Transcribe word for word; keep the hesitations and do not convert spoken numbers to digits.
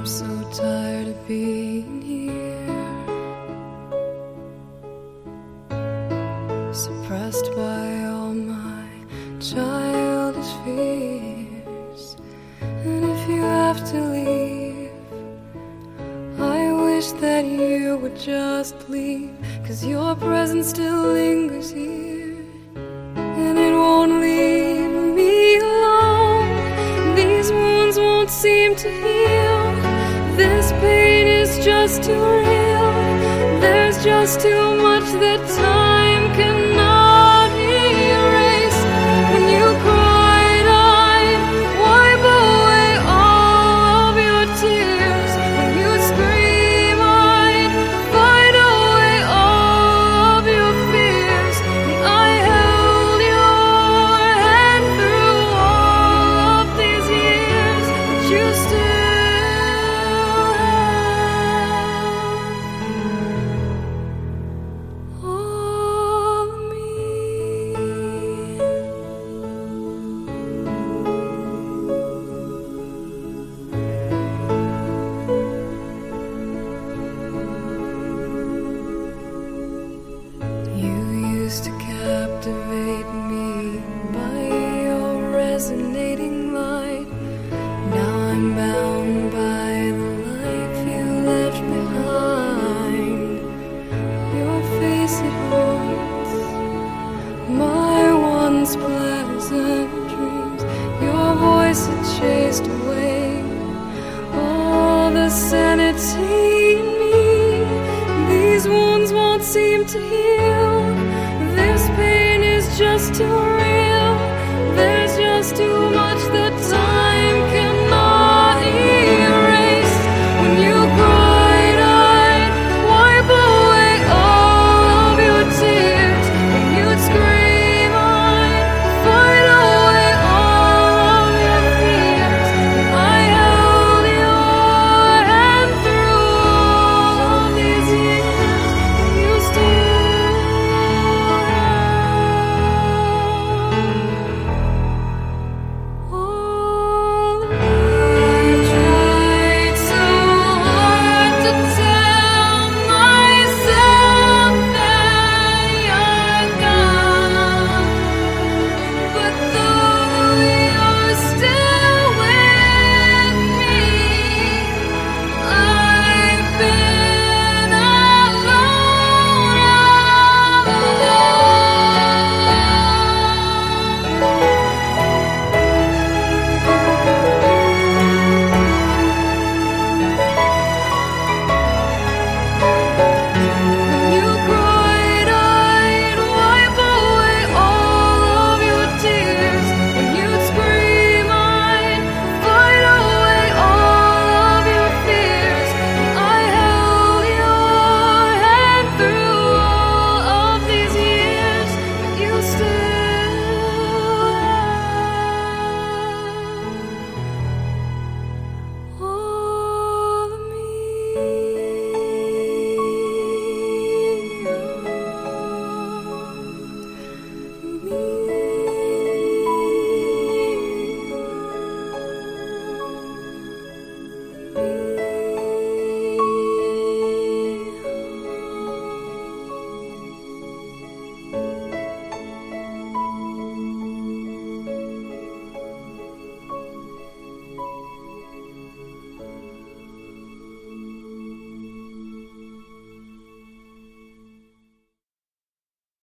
I'm so tired of being here, suppressed by all my childish fears. And if you have to leave, I wish that you would just leave, 'cause your presence still lingers here, and it won't leave me alone. These wounds won't seem to heal. This pain is just too real. There's just too much that time cannot erase. When you cried, I'd wipe away all of your tears. When you scream, I'd fight away all of your fears. And I held your hand through all of these years, but you still to captivate me by your resonating light. Now I'm bound by the life you left behind. Your face, it haunts my once pleasant dreams. Your voice, it chased away all the sanity in me. These wounds won't seem to heal. This pain is just too